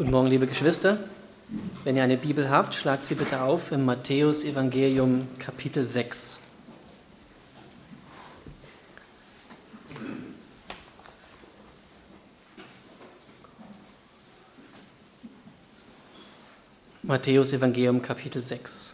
Guten Morgen, liebe Geschwister. Wenn ihr eine Bibel habt, schlagt sie bitte auf im Matthäus-Evangelium, Kapitel 6. Matthäus-Evangelium, Kapitel 6.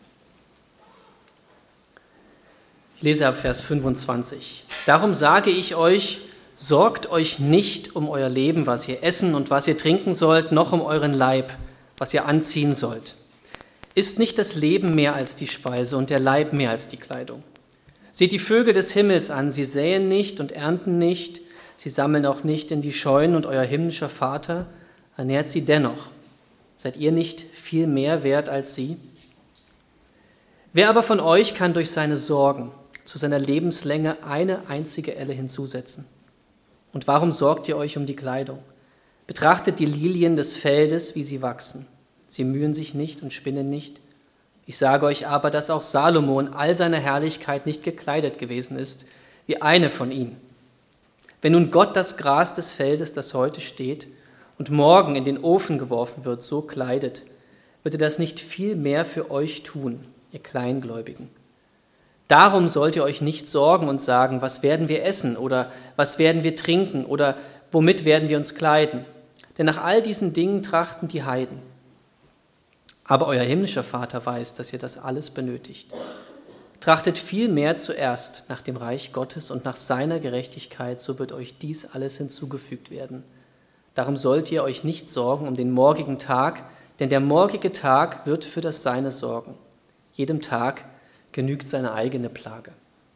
Ich lese ab Vers 25. Darum sage ich euch, sorgt euch nicht um euer Leben, was ihr essen und was ihr trinken sollt, noch um euren Leib, was ihr anziehen sollt. Ist nicht das Leben mehr als die Speise und der Leib mehr als die Kleidung? Seht die Vögel des Himmels an, sie säen nicht und ernten nicht, sie sammeln auch nicht in die Scheunen und euer himmlischer Vater ernährt sie dennoch. Seid ihr nicht viel mehr wert als sie? Wer aber von euch kann durch seine Sorgen zu seiner Lebenslänge eine einzige Elle hinzusetzen? Und warum sorgt ihr euch um die Kleidung? Betrachtet die Lilien des Feldes, wie sie wachsen. Sie mühen sich nicht und spinnen nicht. Ich sage euch aber, dass auch Salomo in all seiner Herrlichkeit nicht gekleidet gewesen ist, wie eine von ihnen. Wenn nun Gott das Gras des Feldes, das heute steht und morgen in den Ofen geworfen wird, so kleidet, wird er das nicht viel mehr für euch tun, ihr Kleingläubigen. Darum sollt ihr euch nicht sorgen und sagen, was werden wir essen oder was werden wir trinken oder womit werden wir uns kleiden? Denn nach all diesen Dingen trachten die Heiden. Aber euer himmlischer Vater weiß, dass ihr das alles benötigt. Trachtet vielmehr zuerst nach dem Reich Gottes und nach seiner Gerechtigkeit, so wird euch dies alles hinzugefügt werden. Darum sollt ihr euch nicht sorgen um den morgigen Tag, denn der morgige Tag wird für das Seine sorgen. Jedem Tag genügt seine eigene Plage.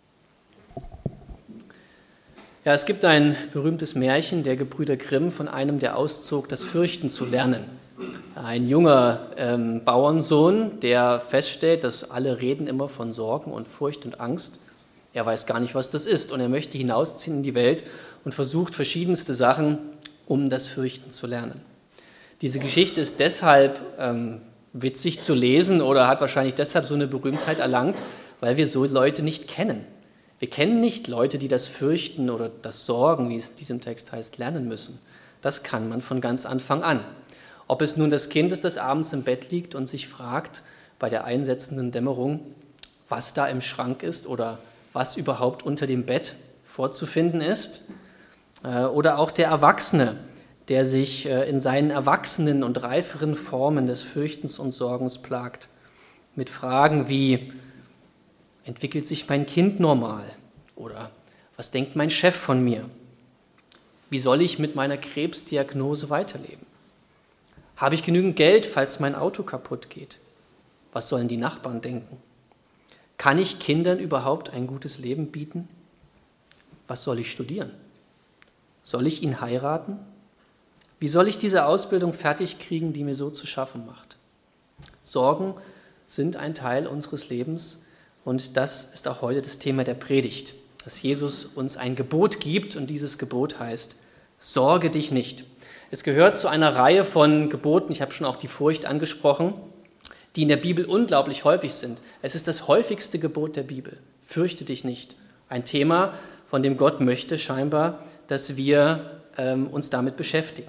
Ja, es gibt ein berühmtes Märchen der Gebrüder Grimm von einem, der auszog, das Fürchten zu lernen. Ein junger Bauernsohn, der feststellt, dass alle reden immer von Sorgen und Furcht und Angst. Er weiß gar nicht, was das ist und er möchte hinausziehen in die Welt und versucht verschiedenste Sachen, um das Fürchten zu lernen. Diese Geschichte ist deshalb witzig zu lesen oder hat wahrscheinlich deshalb so eine Berühmtheit erlangt, weil wir so Leute nicht kennen. Wir kennen nicht Leute, die das Fürchten oder das Sorgen, wie es in diesem Text heißt, lernen müssen. Das kann man von ganz Anfang an. Ob es nun das Kind ist, das abends im Bett liegt und sich fragt, bei der einsetzenden Dämmerung, was da im Schrank ist oder was überhaupt unter dem Bett vorzufinden ist, oder auch der Erwachsene, der sich in seinen erwachsenen und reiferen Formen des Fürchtens und Sorgens plagt. Mit Fragen wie, entwickelt sich mein Kind normal? Oder was denkt mein Chef von mir? Wie soll ich mit meiner Krebsdiagnose weiterleben? Habe ich genügend Geld, falls mein Auto kaputt geht? Was sollen die Nachbarn denken? Kann ich Kindern überhaupt ein gutes Leben bieten? Was soll ich studieren? Soll ich ihn heiraten? Wie soll ich diese Ausbildung fertig kriegen, die mir so zu schaffen macht? Sorgen sind ein Teil unseres Lebens und das ist auch heute das Thema der Predigt, dass Jesus uns ein Gebot gibt und dieses Gebot heißt, sorge dich nicht. Es gehört zu einer Reihe von Geboten, ich habe schon auch die Furcht angesprochen, die in der Bibel unglaublich häufig sind. Es ist das häufigste Gebot der Bibel, fürchte dich nicht. Ein Thema, von dem Gott möchte scheinbar, dass wir uns damit beschäftigen.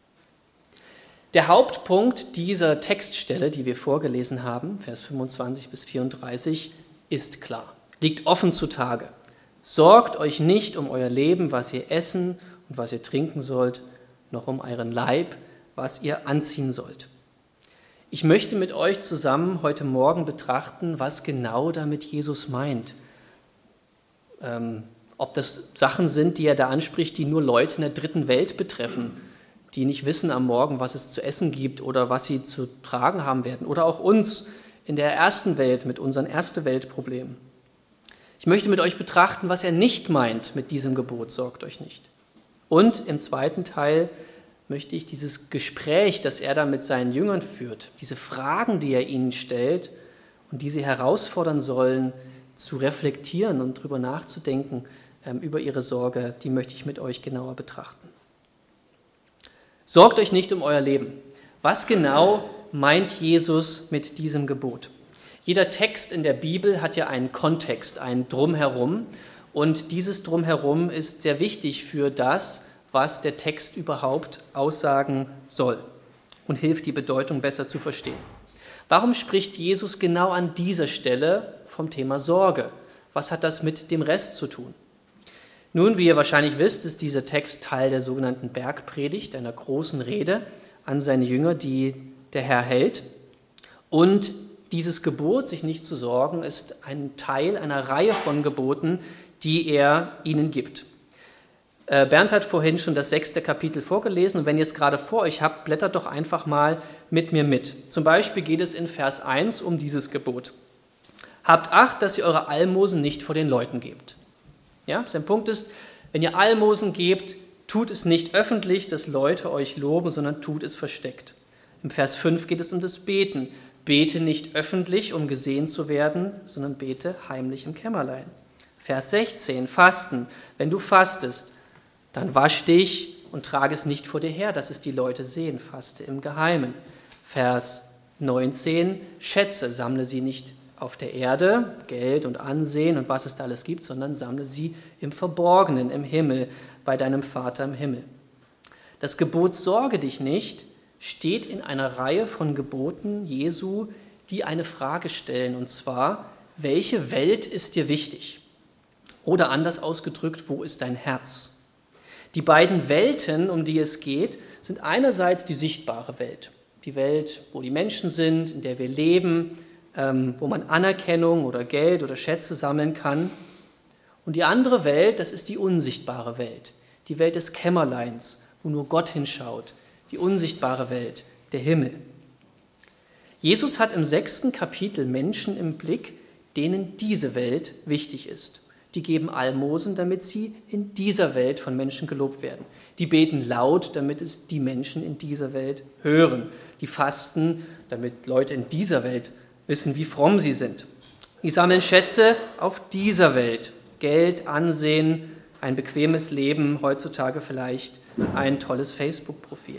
Der Hauptpunkt dieser Textstelle, die wir vorgelesen haben, Vers 25 bis 34, ist klar, liegt offen zutage. Sorgt euch nicht um euer Leben, was ihr essen und was ihr trinken sollt, noch um euren Leib, was ihr anziehen sollt. Ich möchte mit euch zusammen heute Morgen betrachten, was genau damit Jesus meint. Ob das Sachen sind, die er da anspricht, die nur Leute in der dritten Welt betreffen, die nicht wissen am Morgen, was es zu essen gibt oder was sie zu tragen haben werden. Oder auch uns in der ersten Welt mit unseren Erste-Welt-Problemen. Ich möchte mit euch betrachten, was er nicht meint mit diesem Gebot, sorgt euch nicht. Und im zweiten Teil möchte ich dieses Gespräch, das er da mit seinen Jüngern führt, diese Fragen, die er ihnen stellt und die sie herausfordern sollen, zu reflektieren und darüber nachzudenken, über ihre Sorge, die möchte ich mit euch genauer betrachten. Sorgt euch nicht um euer Leben. Was genau meint Jesus mit diesem Gebot? Jeder Text in der Bibel hat ja einen Kontext, ein Drumherum. Und dieses Drumherum ist sehr wichtig für das, was der Text überhaupt aussagen soll. und hilft, die Bedeutung besser zu verstehen. Warum spricht Jesus genau an dieser Stelle vom Thema Sorge? Was hat das mit dem Rest zu tun? Nun, wie ihr wahrscheinlich wisst, ist dieser Text Teil der sogenannten Bergpredigt, einer großen Rede an seine Jünger, die der Herr hält. Und dieses Gebot, sich nicht zu sorgen, ist ein Teil einer Reihe von Geboten, die er ihnen gibt. Bernd hat vorhin schon das 6. Kapitel vorgelesen und wenn ihr es gerade vor euch habt, blättert doch einfach mal mit mir mit. Zum Beispiel geht es in Vers 1 um dieses Gebot. Habt Acht, dass ihr eure Almosen nicht vor den Leuten gebt. Ja, sein Punkt ist, wenn ihr Almosen gebt, tut es nicht öffentlich, dass Leute euch loben, sondern tut es versteckt. Im Vers 5 geht es um das Beten. Bete nicht öffentlich, um gesehen zu werden, sondern bete heimlich im Kämmerlein. Vers 16, Fasten. Wenn du fastest, dann wasch dich und trage es nicht vor dir her, dass es die Leute sehen. Faste im Geheimen. Vers 19, Schätze, sammle sie nicht auf der Erde, Geld und Ansehen und was es da alles gibt, sondern sammle sie im Verborgenen, im Himmel, bei deinem Vater im Himmel. Das Gebot Sorge dich nicht steht in einer Reihe von Geboten Jesu, die eine Frage stellen, und zwar, welche Welt ist dir wichtig? Oder anders ausgedrückt, wo ist dein Herz? Die beiden Welten, um die es geht, sind einerseits die sichtbare Welt. Die Welt, wo die Menschen sind, in der wir leben, wo man Anerkennung oder Geld oder Schätze sammeln kann. Und die andere Welt, das ist die unsichtbare Welt. Die Welt des Kämmerleins, wo nur Gott hinschaut. Die unsichtbare Welt, der Himmel. Jesus hat im 6. Kapitel Menschen im Blick, denen diese Welt wichtig ist. Die geben Almosen, damit sie in dieser Welt von Menschen gelobt werden. Die beten laut, damit es die Menschen in dieser Welt hören. Die fasten, damit Leute in dieser Welt wissen, wie fromm sie sind. Die sammeln Schätze auf dieser Welt. Geld, Ansehen, ein bequemes Leben, heutzutage vielleicht ein tolles Facebook-Profil.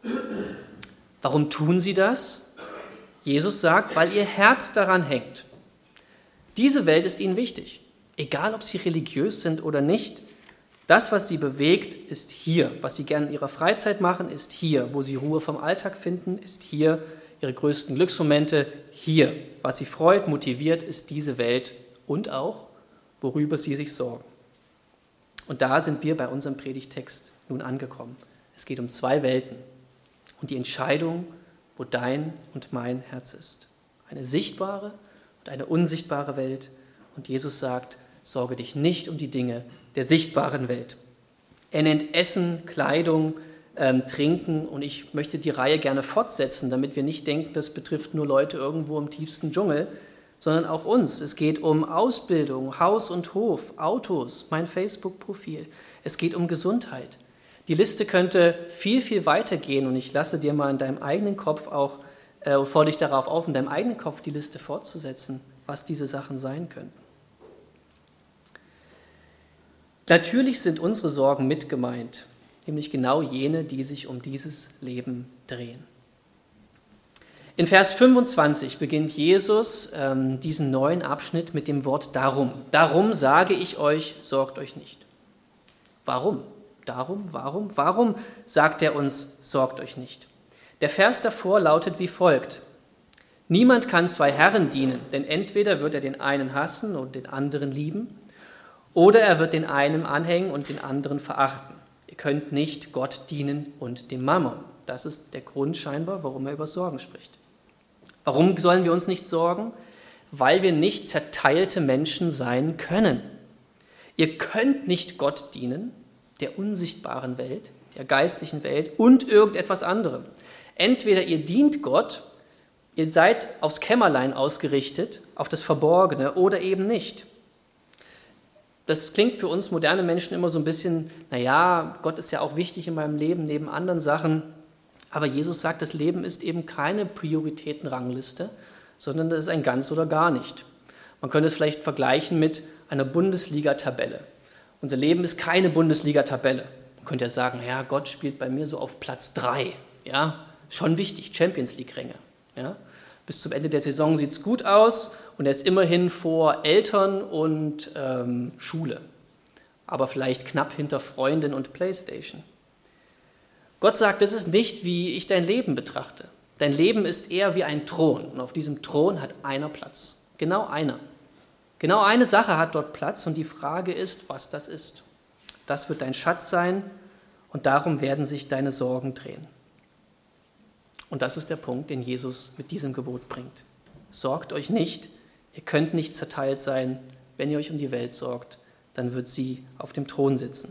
Warum tun sie das? Jesus sagt, weil ihr Herz daran hängt. Diese Welt ist ihnen wichtig. Egal, ob sie religiös sind oder nicht, das, was sie bewegt, ist hier. Was sie gerne in ihrer Freizeit machen, ist hier. Wo sie Ruhe vom Alltag finden, ist hier. Ihre größten Glücksmomente, hier. Was sie freut, motiviert, ist diese Welt und auch, worüber sie sich sorgen. Und da sind wir bei unserem Predigtext nun angekommen. Es geht um zwei Welten und die Entscheidung, wo dein und mein Herz ist. Eine sichtbare und eine unsichtbare Welt. Und Jesus sagt, sorge dich nicht um die Dinge der sichtbaren Welt. Er nennt Essen, Kleidung, Trinken und ich möchte die Reihe gerne fortsetzen, damit wir nicht denken, das betrifft nur Leute irgendwo im tiefsten Dschungel, sondern auch uns. Es geht um Ausbildung, Haus und Hof, Autos, mein Facebook-Profil. Es geht um Gesundheit. Die Liste könnte viel, viel weiter gehen und ich lasse dir mal in deinem eigenen Kopf auch, fordere dich darauf auf, in deinem eigenen Kopf die Liste fortzusetzen, was diese Sachen sein könnten. Natürlich sind unsere Sorgen mit gemeint, nämlich genau jene, die sich um dieses Leben drehen. In Vers 25 beginnt Jesus diesen neuen Abschnitt mit dem Wort darum. Darum sage ich euch, sorgt euch nicht. Warum? Warum sagt er uns, sorgt euch nicht? Der Vers davor lautet wie folgt. Niemand kann zwei Herren dienen, denn entweder wird er den einen hassen und den anderen lieben, oder er wird den einen anhängen und den anderen verachten. Ihr könnt nicht Gott dienen und dem Mammon. Das ist der Grund scheinbar, warum er über Sorgen spricht. Warum sollen wir uns nicht sorgen? Weil wir nicht zerteilte Menschen sein können. Ihr könnt nicht Gott dienen, der unsichtbaren Welt, der geistlichen Welt und irgendetwas anderem. Entweder ihr dient Gott, ihr seid aufs Kämmerlein ausgerichtet, auf das Verborgene oder eben nicht. Das klingt für uns moderne Menschen immer so ein bisschen, naja, Gott ist ja auch wichtig in meinem Leben neben anderen Sachen. Aber Jesus sagt, das Leben ist eben keine Prioritätenrangliste, sondern das ist ein ganz oder gar nicht. Man könnte es vielleicht vergleichen mit einer Bundesliga-Tabelle. Unser Leben ist keine Bundesliga-Tabelle. Man könnte ja sagen, ja, Gott spielt bei mir so auf Platz 3. Ja, schon wichtig, Champions-League-Ränge. Ja. Bis zum Ende der Saison sieht es gut aus und er ist immerhin vor Eltern und Schule. Aber vielleicht knapp hinter Freundin und Playstation. Gott sagt, das ist nicht, wie ich dein Leben betrachte. Dein Leben ist eher wie ein Thron und auf diesem Thron hat einer Platz. Genau einer. Genau eine Sache hat dort Platz und die Frage ist, was das ist. Das wird dein Schatz sein und darum werden sich deine Sorgen drehen. Und das ist der Punkt, den Jesus mit diesem Gebot bringt. Sorgt euch nicht, ihr könnt nicht zerteilt sein. Wenn ihr euch um die Welt sorgt, dann wird sie auf dem Thron sitzen.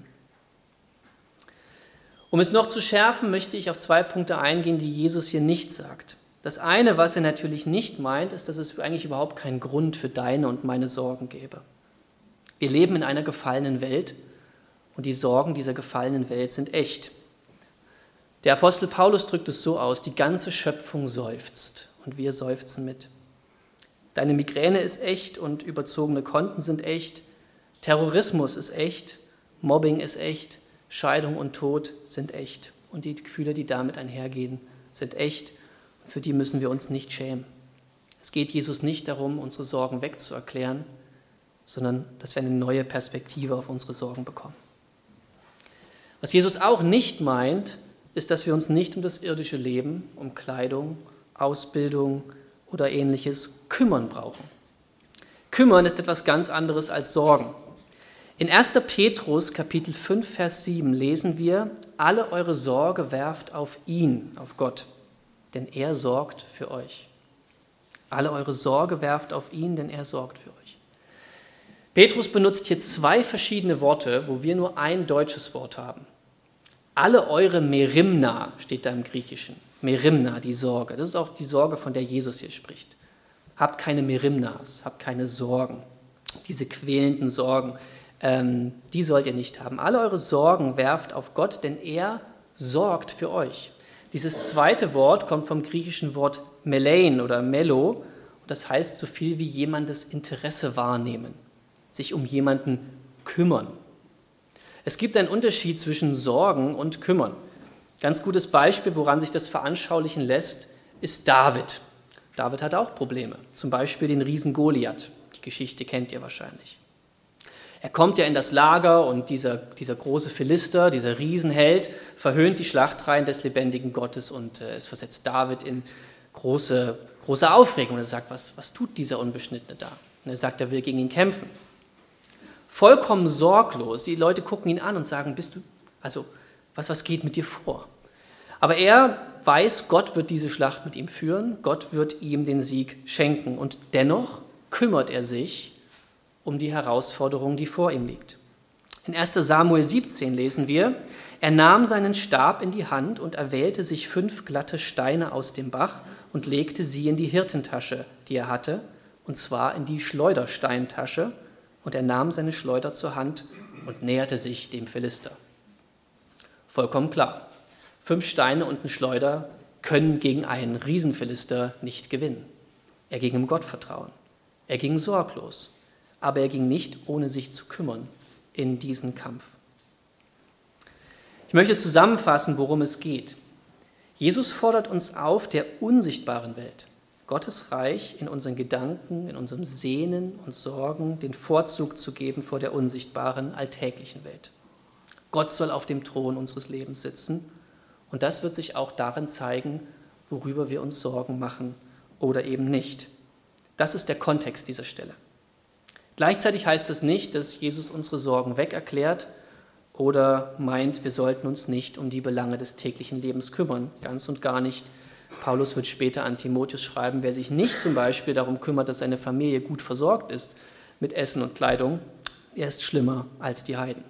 Um es noch zu schärfen, möchte ich auf 2 Punkte eingehen, die Jesus hier nicht sagt. Das eine, was er natürlich nicht meint, ist, dass es eigentlich überhaupt keinen Grund für deine und meine Sorgen gäbe. Wir leben in einer gefallenen Welt und die Sorgen dieser gefallenen Welt sind echt. Der Apostel Paulus drückt es so aus, die ganze Schöpfung seufzt und wir seufzen mit. Deine Migräne ist echt und überzogene Konten sind echt, Terrorismus ist echt, Mobbing ist echt, Scheidung und Tod sind echt und die Gefühle, die damit einhergehen, sind echt und für die müssen wir uns nicht schämen. Es geht Jesus nicht darum, unsere Sorgen wegzuerklären, sondern dass wir eine neue Perspektive auf unsere Sorgen bekommen. Was Jesus auch nicht meint, ist, dass wir uns nicht um das irdische Leben, um Kleidung, Ausbildung oder Ähnliches kümmern brauchen. Kümmern ist etwas ganz anderes als Sorgen. In 1. Petrus, Kapitel 5, Vers 7 lesen wir, alle eure Sorge werft auf ihn, auf Gott, denn er sorgt für euch. Alle eure Sorge werft auf ihn, denn er sorgt für euch. Petrus benutzt hier 2 verschiedene Worte, wo wir nur ein deutsches Wort haben. Alle eure Merimna steht da im Griechischen. Merimna, die Sorge. Das ist auch die Sorge, von der Jesus hier spricht. Habt keine Merimnas, habt keine Sorgen. Diese quälenden Sorgen, die sollt ihr nicht haben. Alle eure Sorgen werft auf Gott, denn er sorgt für euch. Dieses zweite Wort kommt vom griechischen Wort melein oder melo. Das heißt so viel wie jemandes Interesse wahrnehmen, sich um jemanden kümmern. Es gibt einen Unterschied zwischen Sorgen und Kümmern. Ganz gutes Beispiel, woran sich das veranschaulichen lässt, ist David. David hatte auch Probleme, zum Beispiel den Riesen Goliath. Die Geschichte kennt ihr wahrscheinlich. Er kommt ja in das Lager und dieser große Philister, dieser Riesenheld, verhöhnt die Schlachtreihen des lebendigen Gottes und es versetzt David in große Aufregung. Er sagt, was tut dieser Unbeschnittene da? Und er sagt, er will gegen ihn kämpfen. Vollkommen sorglos. Die Leute gucken ihn an und sagen, was geht mit dir vor? Aber er weiß, Gott wird diese Schlacht mit ihm führen, Gott wird ihm den Sieg schenken und dennoch kümmert er sich um die Herausforderung, die vor ihm liegt. In 1. Samuel 17 lesen wir, er nahm seinen Stab in die Hand und erwählte sich 5 glatte Steine aus dem Bach und legte sie in die Hirtentasche, die er hatte, und zwar in die Schleudersteintasche, und er nahm seine Schleuder zur Hand und näherte sich dem Philister. Vollkommen klar, 5 Steine und ein Schleuder können gegen einen Riesenphilister nicht gewinnen. Er ging im Gottvertrauen, er ging sorglos, aber er ging nicht, ohne sich zu kümmern, in diesen Kampf. Ich möchte zusammenfassen, worum es geht. Jesus fordert uns auf, der unsichtbaren Welt, Gottes Reich in unseren Gedanken, in unserem Sehnen und Sorgen den Vorzug zu geben vor der unsichtbaren, alltäglichen Welt. Gott soll auf dem Thron unseres Lebens sitzen und das wird sich auch darin zeigen, worüber wir uns Sorgen machen oder eben nicht. Das ist der Kontext dieser Stelle. Gleichzeitig heißt das nicht, dass Jesus unsere Sorgen wegerklärt oder meint, wir sollten uns nicht um die Belange des täglichen Lebens kümmern. Ganz und gar nicht. Paulus wird später an Timotheus schreiben, wer sich nicht zum Beispiel darum kümmert, dass seine Familie gut versorgt ist mit Essen und Kleidung, er ist schlimmer als die Heiden.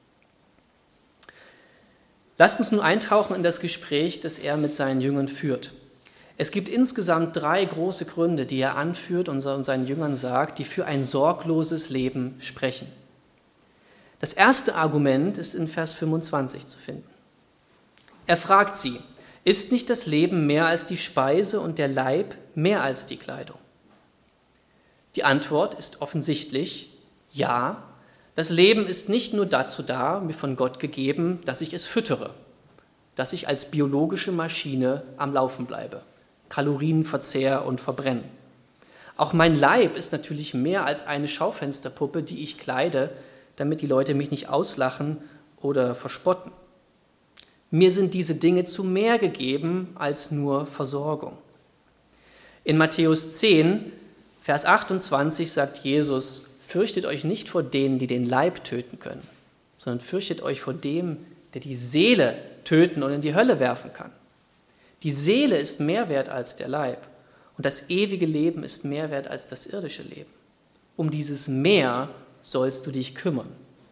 Lasst uns nun eintauchen in das Gespräch, das er mit seinen Jüngern führt. Es gibt insgesamt 3 große Gründe, die er anführt und seinen Jüngern sagt, die für ein sorgloses Leben sprechen. Das erste Argument ist in Vers 25 zu finden. Er fragt sie, ist nicht das Leben mehr als die Speise und der Leib mehr als die Kleidung? Die Antwort ist offensichtlich, ja, das Leben ist nicht nur dazu da, mir von Gott gegeben, dass ich es füttere, dass ich als biologische Maschine am Laufen bleibe, Kalorien verzehr und verbrenne. Auch mein Leib ist natürlich mehr als eine Schaufensterpuppe, die ich kleide, damit die Leute mich nicht auslachen oder verspotten. Mir sind diese Dinge zu mehr gegeben als nur Versorgung. In Matthäus 10, Vers 28 sagt Jesus, fürchtet euch nicht vor denen, die den Leib töten können, sondern fürchtet euch vor dem, der die Seele töten und in die Hölle werfen kann. Die Seele ist mehr wert als der Leib und das ewige Leben ist mehr wert als das irdische Leben. Um dieses Mehr sollst du dich kümmern.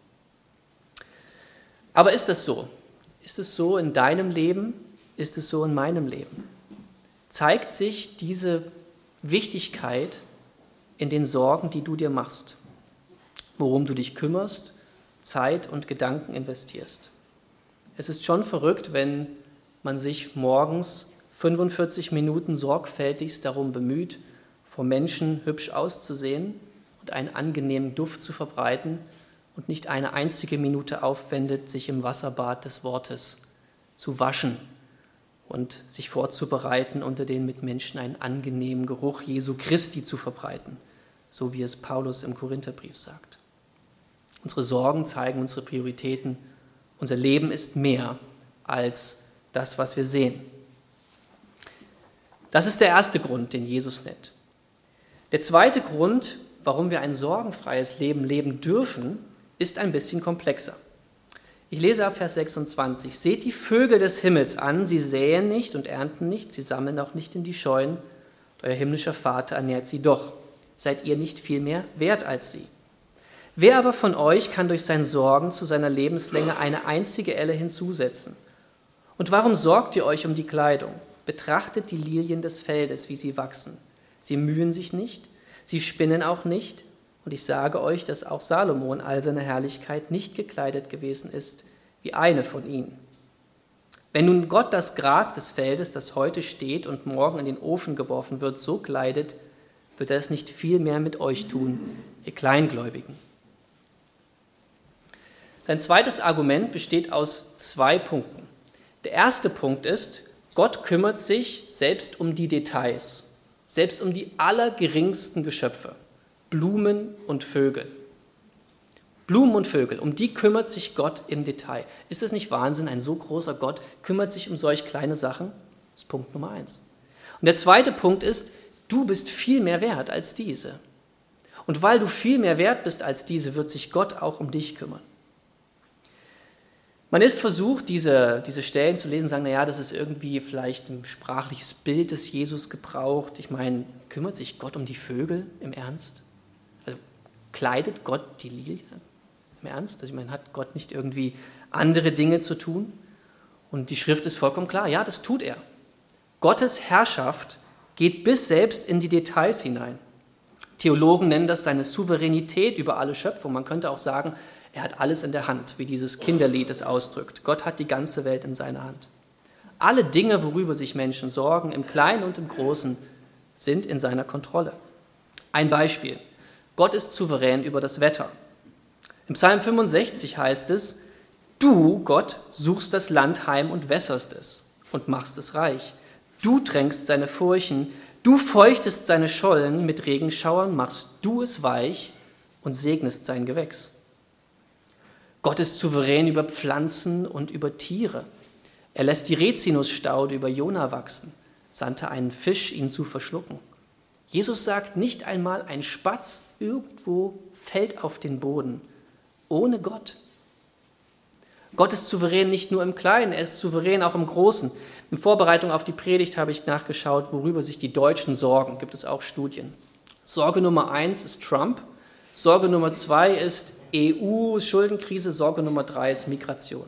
Aber ist das so? Ist es so in deinem Leben? Ist es so in meinem Leben? Zeigt sich diese Wichtigkeit in den Sorgen, die du dir machst, worum du dich kümmerst, Zeit und Gedanken investierst? Es ist schon verrückt, wenn man sich morgens 45 Minuten sorgfältigst darum bemüht, vor Menschen hübsch auszusehen und einen angenehmen Duft zu verbreiten und nicht eine einzige Minute aufwendet, sich im Wasserbad des Wortes zu waschen und sich vorzubereiten, unter den Mitmenschen einen angenehmen Geruch Jesu Christi zu verbreiten, so wie es Paulus im Korintherbrief sagt. Unsere Sorgen zeigen unsere Prioritäten. Unser Leben ist mehr als das, was wir sehen. Das ist der erste Grund, den Jesus nennt. Der zweite Grund, warum wir ein sorgenfreies Leben leben dürfen, ist ein bisschen komplexer. Ich lese ab Vers 26. Seht die Vögel des Himmels an, sie säen nicht und ernten nicht, sie sammeln auch nicht in die Scheunen, und euer himmlischer Vater ernährt sie doch. Seid ihr nicht viel mehr wert als sie? Wer aber von euch kann durch sein Sorgen zu seiner Lebenslänge eine einzige Elle hinzusetzen? Und warum sorgt ihr euch um die Kleidung? Betrachtet die Lilien des Feldes, wie sie wachsen. Sie mühen sich nicht, sie spinnen auch nicht. Und ich sage euch, dass auch Salomo in all seiner Herrlichkeit nicht gekleidet gewesen ist wie eine von ihnen. Wenn nun Gott das Gras des Feldes, das heute steht und morgen in den Ofen geworfen wird, so kleidet, wird er es nicht viel mehr mit euch tun, ihr Kleingläubigen. Sein zweites Argument besteht aus 2 Punkten. Der erste Punkt ist, Gott kümmert sich selbst um die Details, selbst um die allergeringsten Geschöpfe, Blumen und Vögel. Blumen und Vögel, um die kümmert sich Gott im Detail. Ist es nicht Wahnsinn, ein so großer Gott kümmert sich um solch kleine Sachen? Das ist Punkt Nummer 1. Und der zweite Punkt ist, du bist viel mehr wert als diese. Und weil du viel mehr wert bist als diese, wird sich Gott auch um dich kümmern. Man ist versucht, diese Stellen zu lesen und sagen, naja, das ist irgendwie vielleicht ein sprachliches Bild, das Jesus gebraucht. Ich meine, kümmert sich Gott um die Vögel im Ernst? Also kleidet Gott die Lilie im Ernst? Also ich meine, hat Gott nicht irgendwie andere Dinge zu tun? Und die Schrift ist vollkommen klar, ja, das tut er. Gottes Herrschaft geht bis selbst in die Details hinein. Theologen nennen das seine Souveränität über alle Schöpfung. Man könnte auch sagen, er hat alles in der Hand, wie dieses Kinderlied es ausdrückt. Gott hat die ganze Welt in seiner Hand. Alle Dinge, worüber sich Menschen sorgen, im Kleinen und im Großen, sind in seiner Kontrolle. Ein Beispiel. Gott ist souverän über das Wetter. Im Psalm 65 heißt es, du, Gott, suchst das Land heim und wässerst es und machst es reich. Du tränkst seine Furchen, du feuchtest seine Schollen mit Regenschauern, machst du es weich und segnest sein Gewächs. Gott ist souverän über Pflanzen und über Tiere. Er lässt die Rizinusstaude über Jona wachsen, sandte einen Fisch, ihn zu verschlucken. Jesus sagt, nicht einmal ein Spatz irgendwo fällt auf den Boden, ohne Gott. Gott ist souverän nicht nur im Kleinen, er ist souverän auch im Großen. In Vorbereitung auf die Predigt habe ich nachgeschaut, worüber sich die Deutschen sorgen. Gibt es auch Studien. Sorge Nummer 1 ist Trump. Sorge Nummer 2 ist EU-Schuldenkrise, Sorge Nummer 3 ist Migration.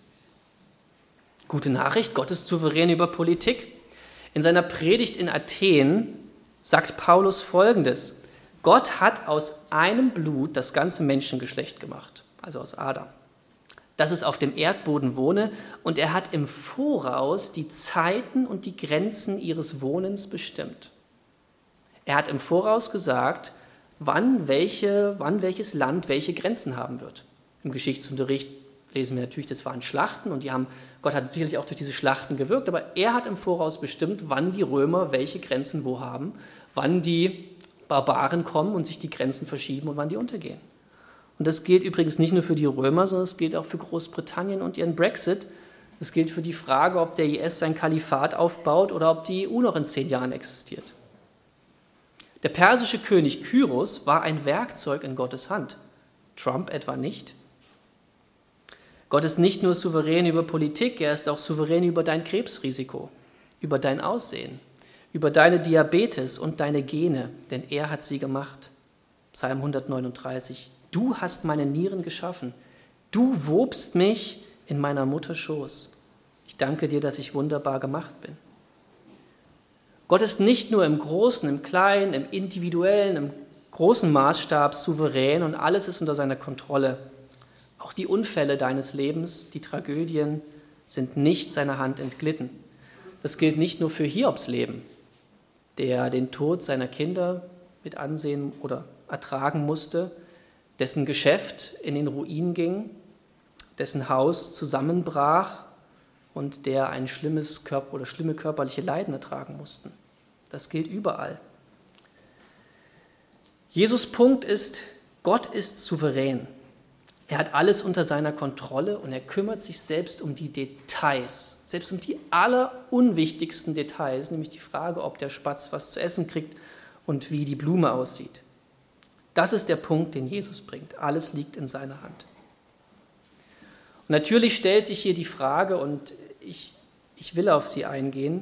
Gute Nachricht, Gott ist souverän über Politik. In seiner Predigt in Athen sagt Paulus Folgendes: Gott hat aus einem Blut das ganze Menschengeschlecht gemacht, also aus Adam, dass es auf dem Erdboden wohne, und er hat im Voraus die Zeiten und die Grenzen ihres Wohnens bestimmt. Er hat im Voraus gesagt, wann welches Land welche Grenzen haben wird. Im Geschichtsunterricht lesen wir natürlich, das waren Schlachten und Gott hat sicherlich auch durch diese Schlachten gewirkt, aber er hat im Voraus bestimmt, wann die Römer welche Grenzen wo haben, wann die Barbaren kommen und sich die Grenzen verschieben und wann die untergehen. Und das gilt übrigens nicht nur für die Römer, sondern es gilt auch für Großbritannien und ihren Brexit. Es gilt für die Frage, ob der IS sein Kalifat aufbaut oder ob die EU noch in 10 Jahren existiert. Der persische König Kyros war ein Werkzeug in Gottes Hand, Trump etwa nicht. Gott ist nicht nur souverän über Politik, er ist auch souverän über dein Krebsrisiko, über dein Aussehen, über deine Diabetes und deine Gene, denn er hat sie gemacht. Psalm 139. Du hast meine Nieren geschaffen, du wobst mich in meiner Mutter Schoß. Ich danke dir, dass ich wunderbar gemacht bin. Gott ist nicht nur im Großen, im Kleinen, im Individuellen, im großen Maßstab souverän und alles ist unter seiner Kontrolle. Auch die Unfälle deines Lebens, die Tragödien, sind nicht seiner Hand entglitten. Das gilt nicht nur für Hiobs Leben, der den Tod seiner Kinder mit ansehen oder ertragen musste, dessen Geschäft in den Ruin ging, dessen Haus zusammenbrach und der ein schlimme körperliche Leiden ertragen mussten. Das gilt überall. Jesus' Punkt ist, Gott ist souverän. Er hat alles unter seiner Kontrolle und er kümmert sich selbst um die Details, selbst um die allerunwichtigsten Details, nämlich die Frage, ob der Spatz was zu essen kriegt und wie die Blume aussieht. Das ist der Punkt, den Jesus bringt. Alles liegt in seiner Hand. Und natürlich stellt sich hier die Frage, und ich will auf sie eingehen,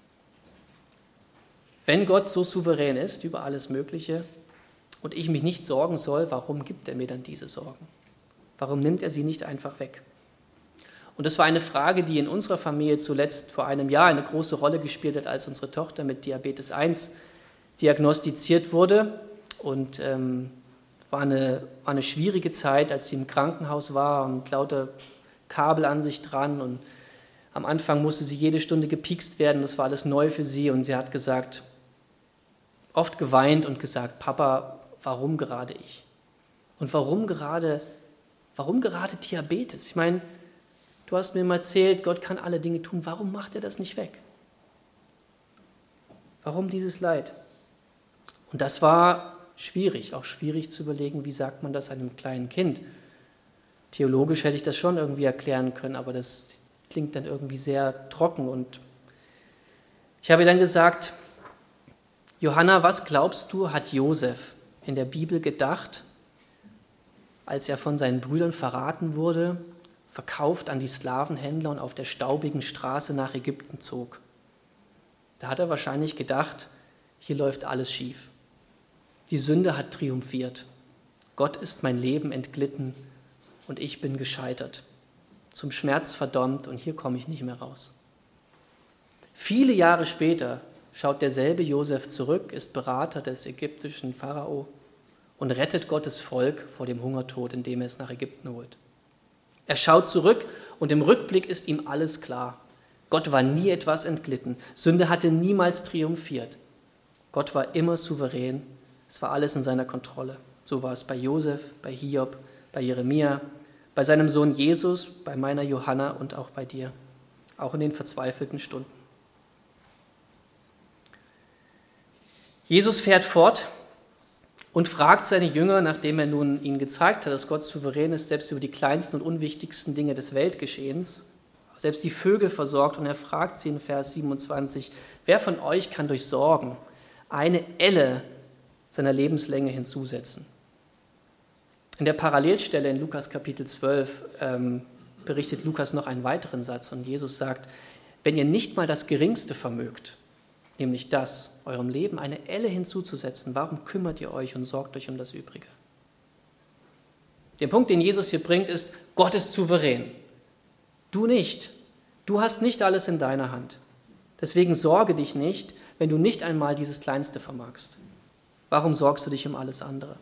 wenn Gott so souverän ist über alles Mögliche und ich mich nicht sorgen soll, warum gibt er mir dann diese Sorgen? Warum nimmt er sie nicht einfach weg? Und das war eine Frage, die in unserer Familie zuletzt vor einem Jahr eine große Rolle gespielt hat, als unsere Tochter mit Diabetes 1 diagnostiziert wurde. Und war eine schwierige Zeit, als sie im Krankenhaus war und lauter Kabel an sich dran. Und am Anfang musste sie jede Stunde gepiekst werden, das war alles neu für sie. Und sie hat gesagt, oft geweint und gesagt, Papa, warum gerade ich? Und warum gerade Diabetes? Ich meine, du hast mir mal erzählt, Gott kann alle Dinge tun, warum macht er das nicht weg? Warum dieses Leid? Und das war schwierig, auch schwierig zu überlegen, wie sagt man das einem kleinen Kind? Theologisch hätte ich das schon irgendwie erklären können, aber das klingt dann irgendwie sehr trocken. Und ich habe ihr dann gesagt, Johanna, was glaubst du, hat Josef in der Bibel gedacht, als er von seinen Brüdern verraten wurde, verkauft an die Sklavenhändler und auf der staubigen Straße nach Ägypten zog? Da hat er wahrscheinlich gedacht, hier läuft alles schief. Die Sünde hat triumphiert. Gott ist mein Leben entglitten und ich bin gescheitert. Zum Schmerz verdammt und hier komme ich nicht mehr raus. Viele Jahre später schaut derselbe Josef zurück, ist Berater des ägyptischen Pharao und rettet Gottes Volk vor dem Hungertod, indem er es nach Ägypten holt. Er schaut zurück und im Rückblick ist ihm alles klar. Gott war nie etwas entglitten. Sünde hatte niemals triumphiert. Gott war immer souverän. Es war alles in seiner Kontrolle. So war es bei Josef, bei Hiob, bei Jeremia, bei seinem Sohn Jesus, bei meiner Johanna und auch bei dir. Auch in den verzweifelten Stunden. Jesus fährt fort und fragt seine Jünger, nachdem er nun ihnen gezeigt hat, dass Gott souverän ist, selbst über die kleinsten und unwichtigsten Dinge des Weltgeschehens, selbst die Vögel versorgt. Und er fragt sie in Vers 27, wer von euch kann durch Sorgen eine Elle seiner Lebenslänge hinzusetzen? In der Parallelstelle in Lukas Kapitel 12 berichtet Lukas noch einen weiteren Satz und Jesus sagt, wenn ihr nicht mal das Geringste vermögt, nämlich das, eurem Leben eine Elle hinzuzusetzen, warum kümmert ihr euch und sorgt euch um das Übrige? Der Punkt, den Jesus hier bringt, ist, Gott ist souverän. Du nicht. Du hast nicht alles in deiner Hand. Deswegen sorge dich nicht, wenn du nicht einmal dieses Kleinste vermagst. Warum sorgst du dich um alles andere?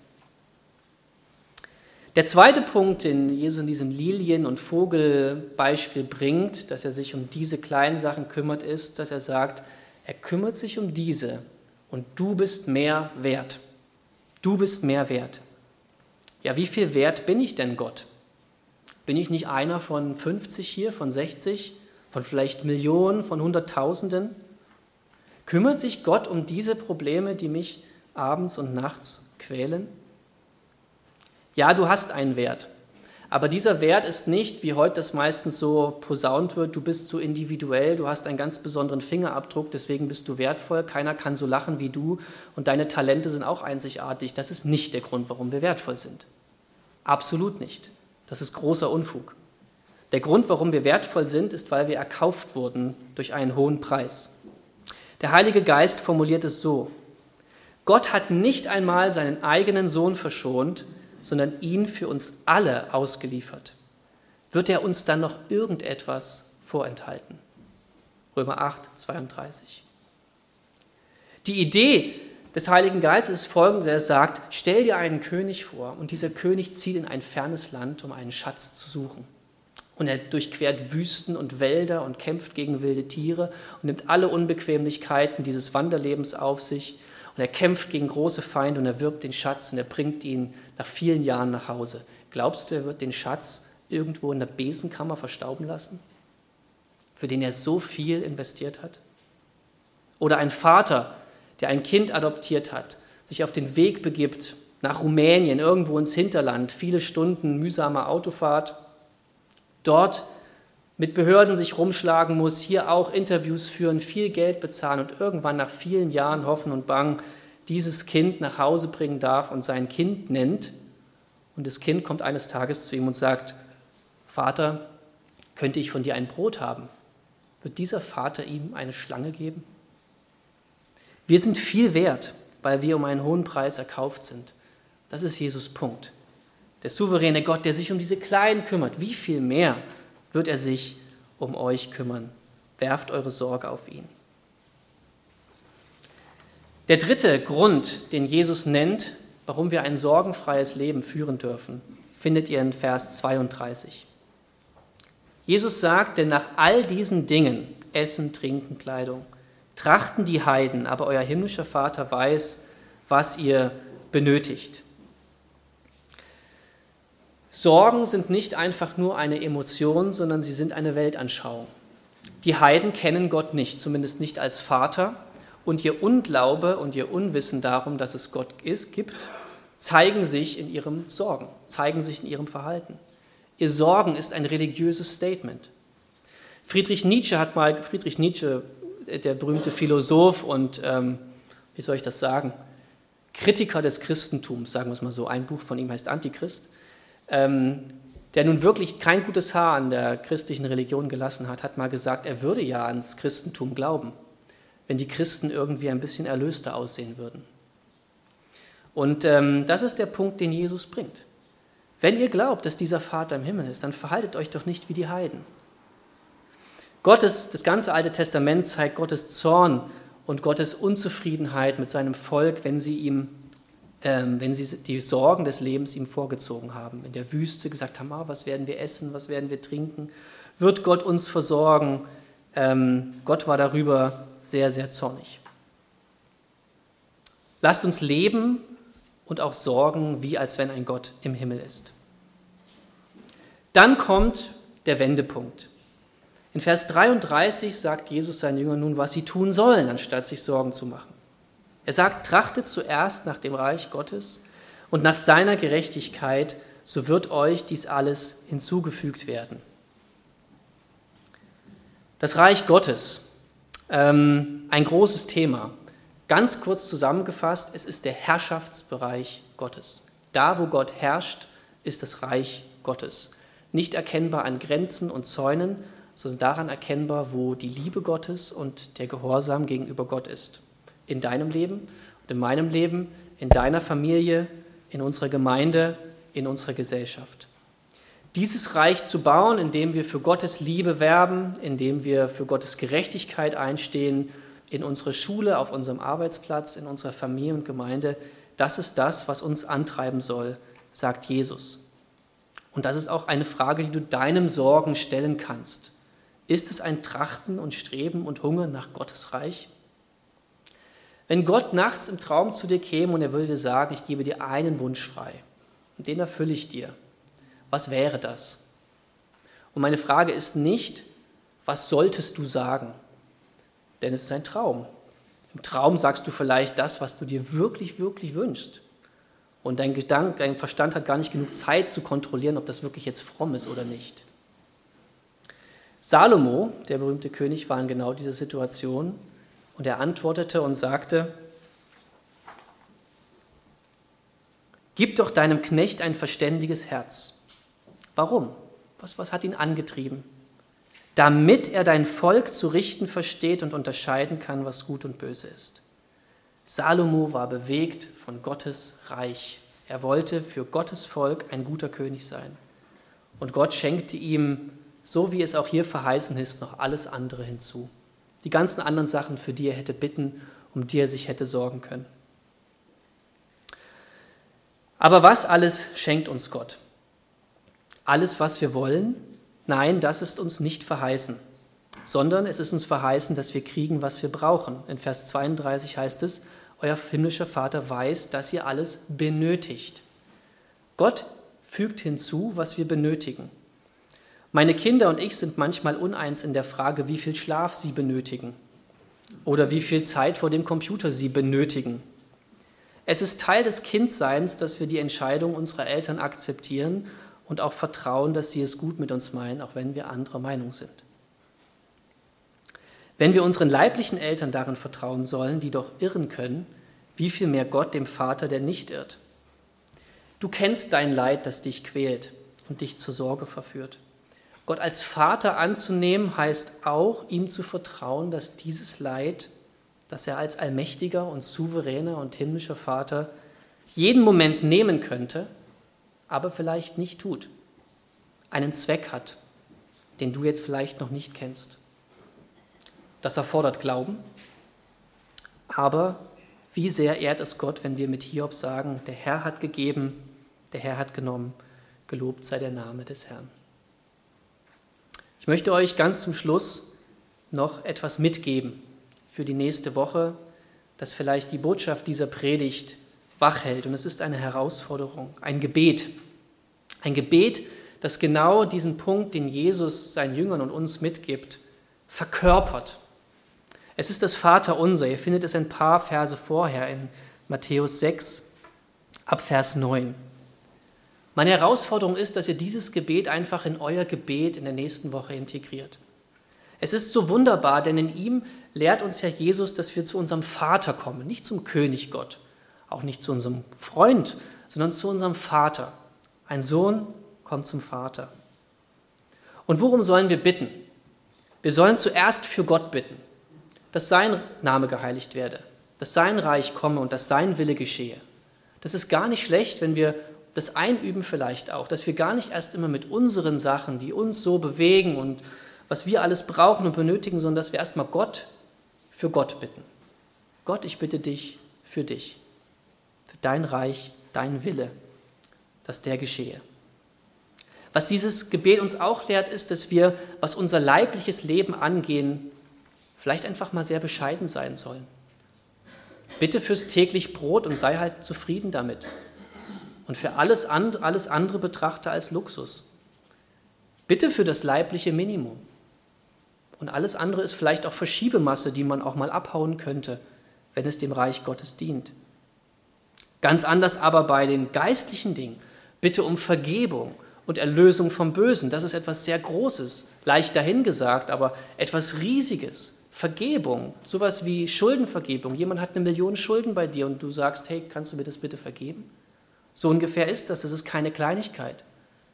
Der zweite Punkt, den Jesus in diesem Lilien- und Vogelbeispiel bringt, dass er sich um diese kleinen Sachen kümmert, ist, dass er sagt, er kümmert sich um diese und du bist mehr wert. Du bist mehr wert. Ja, wie viel wert bin ich denn Gott? Bin ich nicht einer von 50 hier, von 60, von vielleicht Millionen, von Hunderttausenden? Kümmert sich Gott um diese Probleme, die mich abends und nachts quälen? Ja, du hast einen Wert, Aber dieser Wert ist nicht, wie heute das meistens so posaunt wird, du bist so individuell, du hast einen ganz besonderen Fingerabdruck, deswegen bist du wertvoll, keiner kann so lachen wie du und deine Talente sind auch einzigartig. Das ist nicht der Grund, warum wir wertvoll sind. Absolut nicht. Das ist großer Unfug. Der Grund, warum wir wertvoll sind, ist, weil wir erkauft wurden durch einen hohen Preis. Der Heilige Geist formuliert es so: Gott hat nicht einmal seinen eigenen Sohn verschont, sondern ihn für uns alle ausgeliefert. Wird er uns dann noch irgendetwas vorenthalten? Römer 8, 32. Die Idee des Heiligen Geistes ist folgende: Er sagt, stell dir einen König vor und dieser König zieht in ein fernes Land, um einen Schatz zu suchen. Und er durchquert Wüsten und Wälder und kämpft gegen wilde Tiere und nimmt alle Unbequemlichkeiten dieses Wanderlebens auf sich. Und er kämpft gegen große Feinde und erwirbt den Schatz und er bringt ihn nach vielen Jahren nach Hause. Glaubst du, er wird den Schatz irgendwo in der Besenkammer verstauben lassen, für den er so viel investiert hat? Oder ein Vater, der ein Kind adoptiert hat, sich auf den Weg begibt nach Rumänien, irgendwo ins Hinterland, viele Stunden mühsamer Autofahrt, dort mit Behörden sich rumschlagen muss, hier auch Interviews führen, viel Geld bezahlen und irgendwann nach vielen Jahren Hoffen und Bangen dieses Kind nach Hause bringen darf und sein Kind nennt. Und das Kind kommt eines Tages zu ihm und sagt: Vater, könnte ich von dir ein Brot haben? Wird dieser Vater ihm eine Schlange geben? Wir sind viel wert, weil wir um einen hohen Preis erkauft sind. Das ist Jesus' Punkt. Der souveräne Gott, der sich um diese Kleinen kümmert, wie viel mehr wird er sich um euch kümmern? Werft eure Sorge auf ihn. Der dritte Grund, den Jesus nennt, warum wir ein sorgenfreies Leben führen dürfen, findet ihr in Vers 32. Jesus sagt, denn nach all diesen Dingen, Essen, Trinken, Kleidung, trachten die Heiden, aber euer himmlischer Vater weiß, was ihr benötigt. Sorgen sind nicht einfach nur eine Emotion, sondern sie sind eine Weltanschauung. Die Heiden kennen Gott nicht, zumindest nicht als Vater, und ihr Unglaube und ihr Unwissen darum, dass es Gott gibt, zeigen sich in ihrem Sorgen, zeigen sich in ihrem Verhalten. Ihr Sorgen ist ein religiöses Statement. Friedrich Nietzsche, der berühmte Philosoph und, wie soll ich das sagen, Kritiker des Christentums, sagen wir es mal so, ein Buch von ihm heißt Antichrist, der nun wirklich kein gutes Haar an der christlichen Religion gelassen hat, hat mal gesagt, er würde ja ans Christentum glauben, wenn die Christen irgendwie ein bisschen erlöster aussehen würden. Und das ist der Punkt, den Jesus bringt. Wenn ihr glaubt, dass dieser Vater im Himmel ist, dann verhaltet euch doch nicht wie die Heiden. Das ganze Alte Testament zeigt Gottes Zorn und Gottes Unzufriedenheit mit seinem Volk, wenn sie die Sorgen des Lebens ihm vorgezogen haben. In der Wüste gesagt haben, was werden wir essen, was werden wir trinken? Wird Gott uns versorgen? Gott war darüber sehr, sehr zornig. Lasst uns leben und auch sorgen, wie als wenn ein Gott im Himmel ist. Dann kommt der Wendepunkt. In Vers 33 sagt Jesus seinen Jüngern nun, was sie tun sollen, anstatt sich Sorgen zu machen. Er sagt, trachtet zuerst nach dem Reich Gottes und nach seiner Gerechtigkeit, so wird euch dies alles hinzugefügt werden. Das Reich Gottes, ein großes Thema. Ganz kurz zusammengefasst, es ist der Herrschaftsbereich Gottes. Da, wo Gott herrscht, ist das Reich Gottes. Nicht erkennbar an Grenzen und Zäunen, sondern daran erkennbar, wo die Liebe Gottes und der Gehorsam gegenüber Gott ist. In deinem Leben und in meinem Leben, in deiner Familie, in unserer Gemeinde, in unserer Gesellschaft. Dieses Reich zu bauen, indem wir für Gottes Liebe werben, indem wir für Gottes Gerechtigkeit einstehen, in unserer Schule, auf unserem Arbeitsplatz, in unserer Familie und Gemeinde, das ist das, was uns antreiben soll, sagt Jesus. Und das ist auch eine Frage, die du deinem Sorgen stellen kannst. Ist es ein Trachten und Streben und Hunger nach Gottes Reich? Wenn Gott nachts im Traum zu dir käme und er würde dir sagen, ich gebe dir einen Wunsch frei und den erfülle ich dir, was wäre das? Und meine Frage ist nicht, was solltest du sagen? Denn es ist ein Traum. Im Traum sagst du vielleicht das, was du dir wirklich, wirklich wünschst. Und dein Verstand hat gar nicht genug Zeit zu kontrollieren, ob das wirklich jetzt fromm ist oder nicht. Salomo, der berühmte König, war in genau dieser Situation und er antwortete und sagte: Gib doch deinem Knecht ein verständiges Herz. Warum? Was hat ihn angetrieben? Damit er dein Volk zu richten versteht und unterscheiden kann, was gut und böse ist. Salomo war bewegt von Gottes Reich. Er wollte für Gottes Volk ein guter König sein. Und Gott schenkte ihm, so wie es auch hier verheißen ist, noch alles andere hinzu. Die ganzen anderen Sachen, für die er hätte bitten, um die er sich hätte sorgen können. Aber was alles schenkt uns Gott? Alles, was wir wollen? Nein, das ist uns nicht verheißen, sondern es ist uns verheißen, dass wir kriegen, was wir brauchen. In Vers 32 heißt es: Euer himmlischer Vater weiß, dass ihr alles benötigt. Gott fügt hinzu, was wir benötigen. Meine Kinder und ich sind manchmal uneins in der Frage, wie viel Schlaf sie benötigen oder wie viel Zeit vor dem Computer sie benötigen. Es ist Teil des Kindseins, dass wir die Entscheidung unserer Eltern akzeptieren und auch vertrauen, dass sie es gut mit uns meinen, auch wenn wir anderer Meinung sind. Wenn wir unseren leiblichen Eltern darin vertrauen sollen, die doch irren können, wie viel mehr Gott, dem Vater, der nicht irrt. Du kennst dein Leid, das dich quält und dich zur Sorge verführt. Gott als Vater anzunehmen, heißt auch, ihm zu vertrauen, dass dieses Leid, das er als allmächtiger und souveräner und himmlischer Vater jeden Moment nehmen könnte, aber vielleicht nicht tut, einen Zweck hat, den du jetzt vielleicht noch nicht kennst. Das erfordert Glauben, aber wie sehr ehrt es Gott, wenn wir mit Hiob sagen: Der Herr hat gegeben, der Herr hat genommen, gelobt sei der Name des Herrn. Ich möchte euch ganz zum Schluss noch etwas mitgeben für die nächste Woche, das vielleicht die Botschaft dieser Predigt wach hält. Und es ist eine Herausforderung, ein Gebet. Ein Gebet, das genau diesen Punkt, den Jesus seinen Jüngern und uns mitgibt, verkörpert. Es ist das Vaterunser. Ihr findet es ein paar Verse vorher in Matthäus 6, ab Vers 9. Meine Herausforderung ist, dass ihr dieses Gebet einfach in euer Gebet in der nächsten Woche integriert. Es ist so wunderbar, denn in ihm lehrt uns ja Jesus, dass wir zu unserem Vater kommen, nicht zum König Gott, auch nicht zu unserem Freund, sondern zu unserem Vater. Ein Sohn kommt zum Vater. Und worum sollen wir bitten? Wir sollen zuerst für Gott bitten, dass sein Name geheiligt werde, dass sein Reich komme und dass sein Wille geschehe. Das ist gar nicht schlecht, wenn wir das einüben vielleicht auch, dass wir gar nicht erst immer mit unseren Sachen, die uns so bewegen und was wir alles brauchen und benötigen, sondern dass wir erstmal Gott für Gott bitten. Gott, ich bitte dich für dein Reich, dein Wille, dass der geschehe. Was dieses Gebet uns auch lehrt, ist, dass wir, was unser leibliches Leben angehen, vielleicht einfach mal sehr bescheiden sein sollen. Bitte fürs täglich Brot und sei halt zufrieden damit. Und für alles andere betrachte als Luxus. Bitte für das leibliche Minimum. Und alles andere ist vielleicht auch Verschiebemasse, die man auch mal abhauen könnte, wenn es dem Reich Gottes dient. Ganz anders aber bei den geistlichen Dingen. Bitte um Vergebung und Erlösung vom Bösen. Das ist etwas sehr Großes, leicht dahingesagt, aber etwas Riesiges. Vergebung, sowas wie Schuldenvergebung. Jemand hat 1 Million Schulden bei dir und du sagst: Hey, kannst du mir das bitte vergeben? So ungefähr ist das ist keine Kleinigkeit.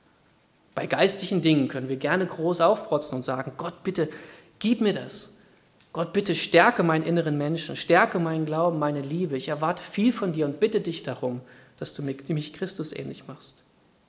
Bei geistlichen Dingen können wir gerne groß aufprotzen und sagen: Gott, bitte, gib mir das. Gott, bitte stärke meinen inneren Menschen, stärke meinen Glauben, meine Liebe. Ich erwarte viel von dir und bitte dich darum, dass du mich Christus ähnlich machst.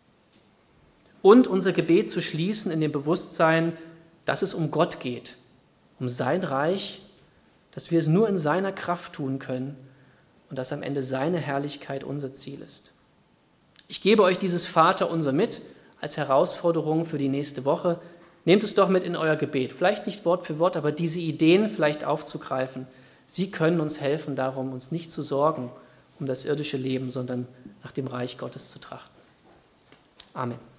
Und unser Gebet zu schließen in dem Bewusstsein, dass es um Gott geht, um sein Reich, dass wir es nur in seiner Kraft tun können und dass am Ende seine Herrlichkeit unser Ziel ist. Ich gebe euch dieses Vaterunser mit als Herausforderung für die nächste Woche. Nehmt es doch mit in euer Gebet. Vielleicht nicht Wort für Wort, aber diese Ideen vielleicht aufzugreifen. Sie können uns helfen, darum uns nicht zu sorgen um das irdische Leben, sondern nach dem Reich Gottes zu trachten. Amen.